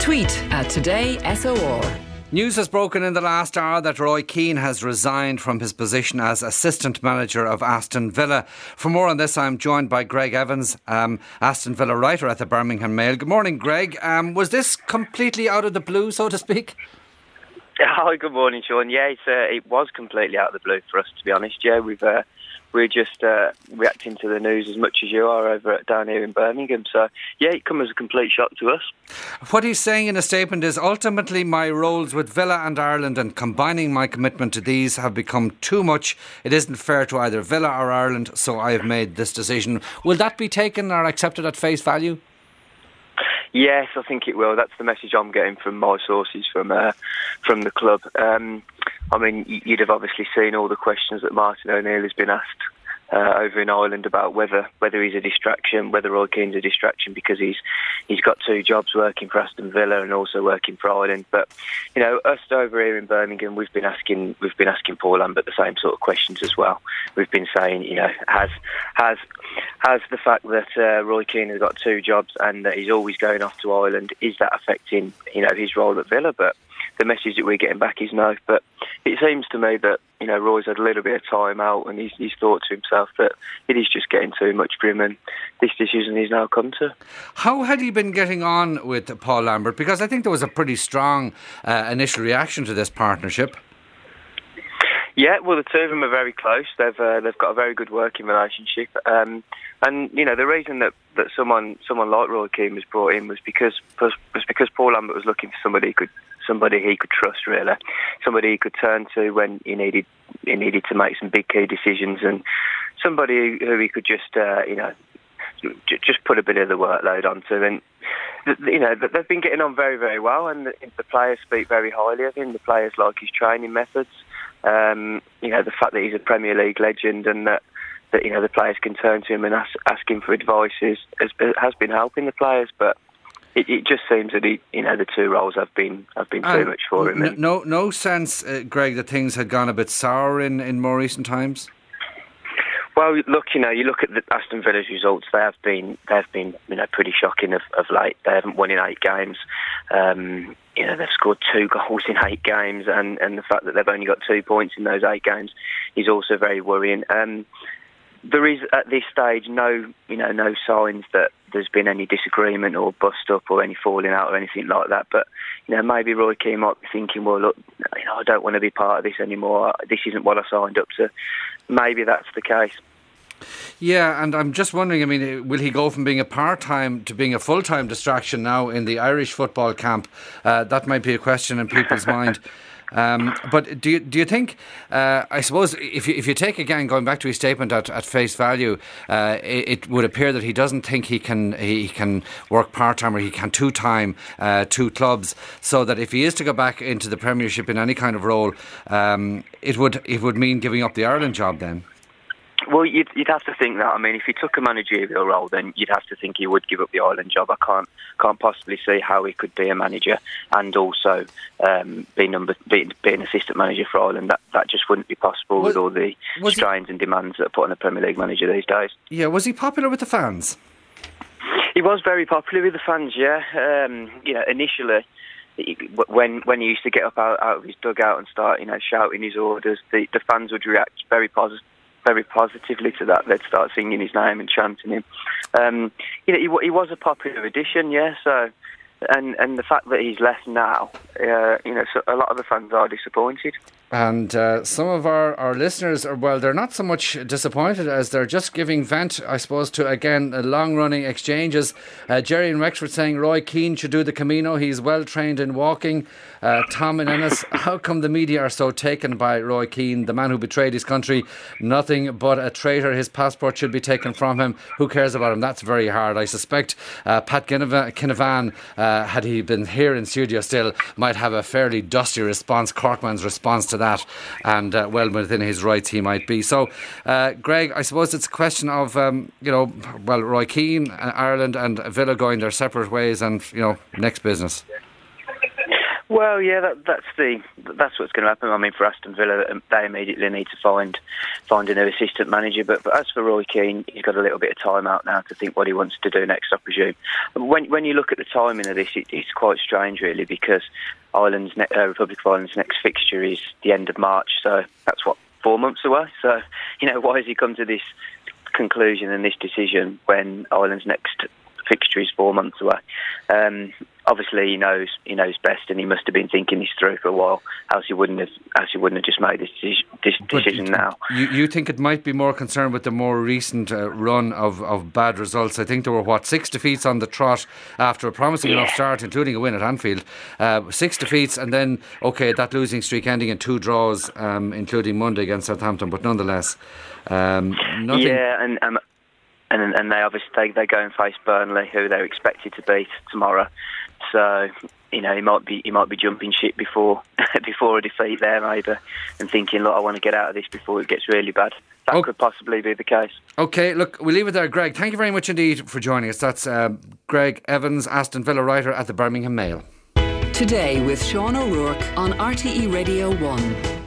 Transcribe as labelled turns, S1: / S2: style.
S1: Tweet at Today SOR.
S2: News has broken in the last hour that Roy Keane has resigned from his position as assistant manager of Aston Villa. For more on this, I'm joined by Greg Evans, Aston Villa writer at the Birmingham Mail. Good morning, Greg. Was this completely out of the blue, so to speak?
S3: Hi, good morning, Sean. Yeah, it was completely out of the blue for us, to be honest. Yeah, we're just reacting to the news as much as you are down here in Birmingham. So, yeah, it comes as a complete shock to us.
S2: What he's saying in a statement is, ultimately my roles with Villa and Ireland and combining my commitment to these have become too much. It isn't fair to either Villa or Ireland, so I have made this decision. Will that be taken or accepted at face value?
S3: Yes, I think it will. That's the message I'm getting from my sources from the club. I mean, you'd have obviously seen all the questions that Martin O'Neill has been asked over in Ireland about whether he's a distraction, whether Roy Keane's a distraction because he's got two jobs, working for Aston Villa and also working for Ireland. But you know, us over here in Birmingham, we've been asking Paul Lambert the same sort of questions as well. We've been saying, you know, has the fact that Roy Keane has got two jobs and that he's always going off to Ireland, is that affecting, you know, his role at Villa? But the message that we're getting back is no. But it seems to me that, you know, Roy's had a little bit of time out and he's thought to himself that it is just getting too much for him, and this decision he's now come to.
S2: How had he been getting on with Paul Lambert? Because I think there was a pretty strong initial reaction to this partnership.
S3: Yeah, well, the two of them are very close. They've got a very good working relationship, and you know, the reason that someone like Roy Keane was brought in was because Paul Lambert was looking for somebody he could trust, really, somebody he could turn to when he needed to make some big key decisions, and somebody who he could just just put a bit of the workload onto. And you know, they've been getting on very, very well, and the players speak very highly of him. The players like his training methods. You know, the fact that he's a Premier League legend and that you know, the players can turn to him and ask him for advice has been helping the players. But it just seems that the two roles have been too much for him.
S2: No sense, Greg, that things had gone a bit sour in more recent times.
S3: Well, look, you look at the Aston Villa's results. They have been pretty shocking of late. They haven't won in 8 games. They've scored 2 goals in 8 games, and the fact that they've only got 2 points in those 8 games is also very worrying. There is at this stage no signs that there's been any disagreement or bust up or any falling out or anything like that. But maybe Roy Keane might be thinking, well, look, I don't want to be part of this anymore. This isn't what I signed up to. Maybe that's the case.
S2: Yeah, and I'm just wondering, I mean, will he go from being a part-time to being a full-time distraction now in the Irish football camp? That might be a question in people's mind. But do you think, I suppose, if you take again, going back to his statement at face value, it would appear that he doesn't think he can work part-time or he can two-time 2 clubs, so that if he is to go back into the Premiership in any kind of role, it would mean giving up the Ireland job then.
S3: Well, you'd have to think that. I mean, if he took a managerial role, then you'd have to think he would give up the Ireland job. I can't possibly see how he could be a manager and also be an assistant manager for Ireland. That just wouldn't be possible with all the strains and demands that are put on a Premier League manager these days. Yeah,
S2: was he popular with the fans?
S3: He was very popular with the fans. Yeah, initially, when he used to get up out of his dugout and start shouting his orders, the fans would react very positively to that. They'd start singing his name and chanting him. He was a popular addition, yeah. So, and the fact that he's left now, so a lot of the fans are disappointed.
S2: And some of our listeners they're not so much disappointed as they're just giving vent, I suppose, to, again, long-running exchanges. Jerry in Wexford saying Roy Keane should do the Camino. He's well-trained in walking. Tom in Ennis, how come the media are so taken by Roy Keane, the man who betrayed his country? Nothing but a traitor. His passport should be taken from him. Who cares about him? That's very hard. I suspect Pat Kinavan, had he been here in studio still, might have a fairly dusty response, Corkman's response to that, and well within his rights he might be. So, Greg, I suppose it's a question of Roy Keane, Ireland and Villa going their separate ways, and next business.
S3: Well, yeah, that's what's going to happen. I mean, for Aston Villa, they immediately need to find a new assistant manager. But as for Roy Keane, he's got a little bit of time out now to think what he wants to do next, I presume. When you look at the timing of this, it's quite strange, really, because Republic of Ireland's next fixture is the end of March, so that's 4 months away. So, why has he come to this conclusion and this decision when Ireland's next fixture is 4 months away? Obviously, he knows best, and he must have been thinking this through for a while. Else he wouldn't have just made this decision now.
S2: You think it might be more concerned with the more recent run of bad results? I think there were 6 defeats on the trot after a promising enough start, including a win at Anfield. 6 defeats, and then that losing streak ending in 2 draws, including Monday against Southampton. But nonetheless, nothing.
S3: Yeah, and they obviously they go and face Burnley, who they're expected to beat tomorrow. So he might be jumping ship before a defeat there, maybe, and thinking, look, I want to get out of this before it gets really bad. That could possibly be the case. Okay, look, we'll leave it there. Greg, thank you very much indeed for joining us. That's Greg Evans, Aston Villa writer at the Birmingham Mail.
S1: Today with Sean O'Rourke on RTE Radio 1.